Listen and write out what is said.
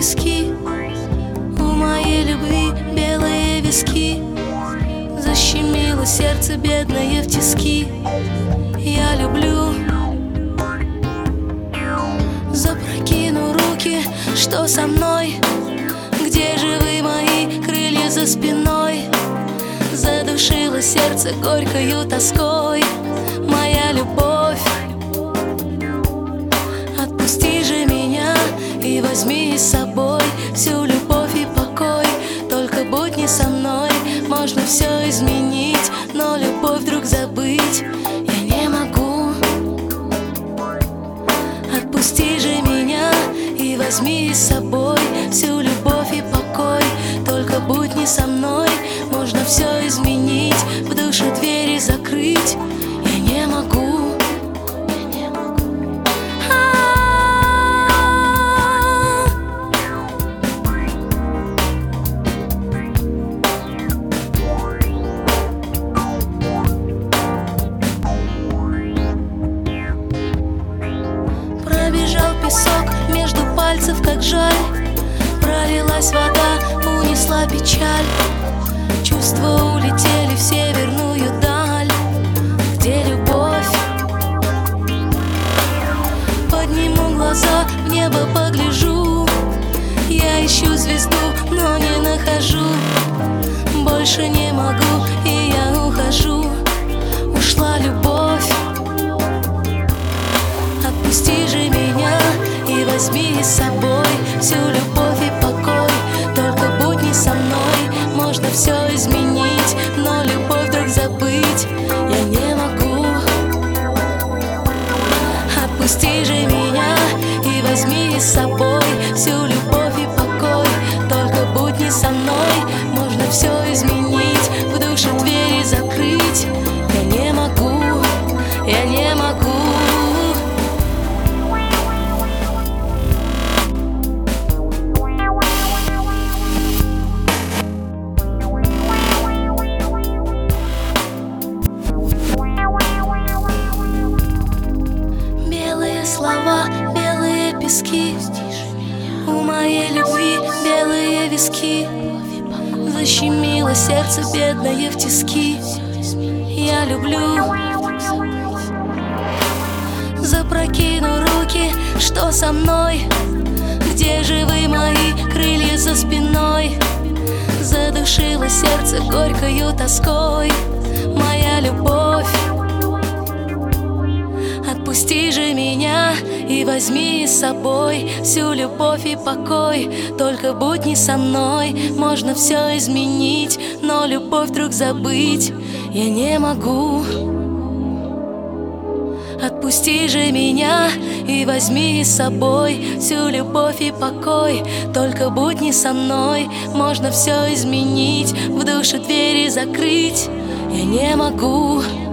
пески. У моей любви белые виски. Защемило сердце бедное в тиски. Я люблю. Запрокину руки, что со мной? Где же вы, мои крылья за спиной? Задушило сердце горькою тоской. Моя любовь, отпусти же меня и возьми с собой всю любовь и покой. Только будь не со мной, можно все изменить, но любовь вдруг забыть я не могу. Отпусти же меня и возьми с собой всю любовь и покой. Только будь не со мной, можно все изменить, в душе двери закрыть я не могу. Пробежал песок между пальцев, как жаль. Пролилась вода, унесла печаль. Чувства улетели в северную даль, где любовь. Подниму глаза, в небо погляжу. Я ищу звезду, но не нахожу. Больше не могу, и я ухожу. Ушла любовь. Отпусти же меня и возьми с собой всю любовь и покой. Только будь не со мной, можно все изменить, но любовь вдруг забыть я не могу. Отпусти же меня и возьми с собой всю любовь и покой. Только будь не со мной, можно все изменить, в душе двери закрыть я не могу, я не могу. Слова, белые пески. У моей любви белые виски. Защемило сердце бедное в тиски. Я люблю. Запрокину руки, что со мной? Где же вы, мои крылья за спиной? Задушило сердце горькою тоской. Моя любовь. Отпусти же меня и возьми с собой всю любовь и покой. Только будь не со мной, можно все изменить, но любовь вдруг забыть я не могу. Отпусти же меня и возьми с собой всю любовь и покой. Только будь не со мной, можно все изменить, в душе двери закрыть я не могу.